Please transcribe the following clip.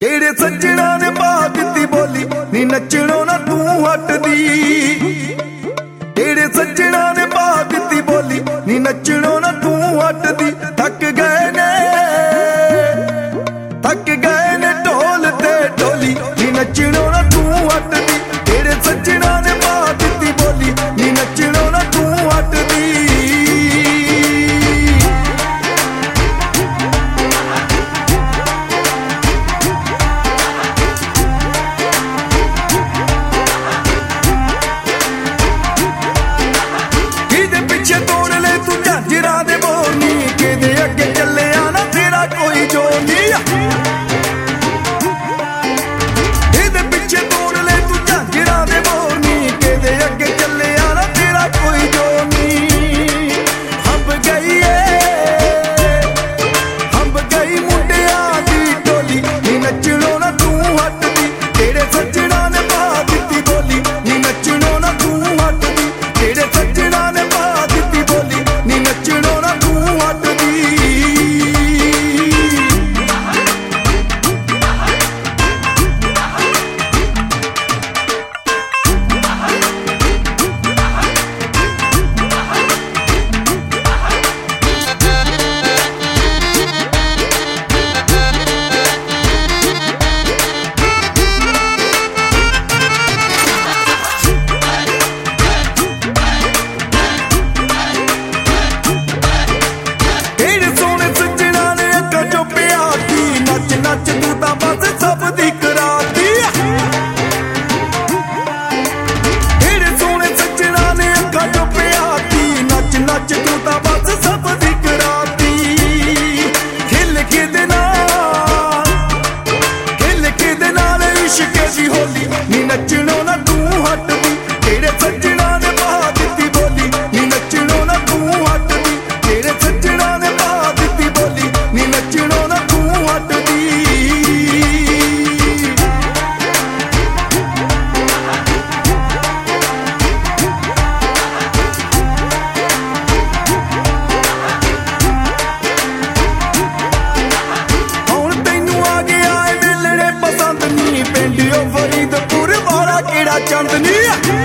तेरे सज्जणा ने पा दित्ती बोली नी नचणों ना तू हटदी। तेरे सज्जणा ने पा दित्ती बोली नी नचणों ना तू हटदी। थक गए ने ढोल ते ढोली नी नचणों ना तू हटदी। तेरे सज्जणा ने पा दित्ती बोली नी नचणों ना तू हटदी। चांदनी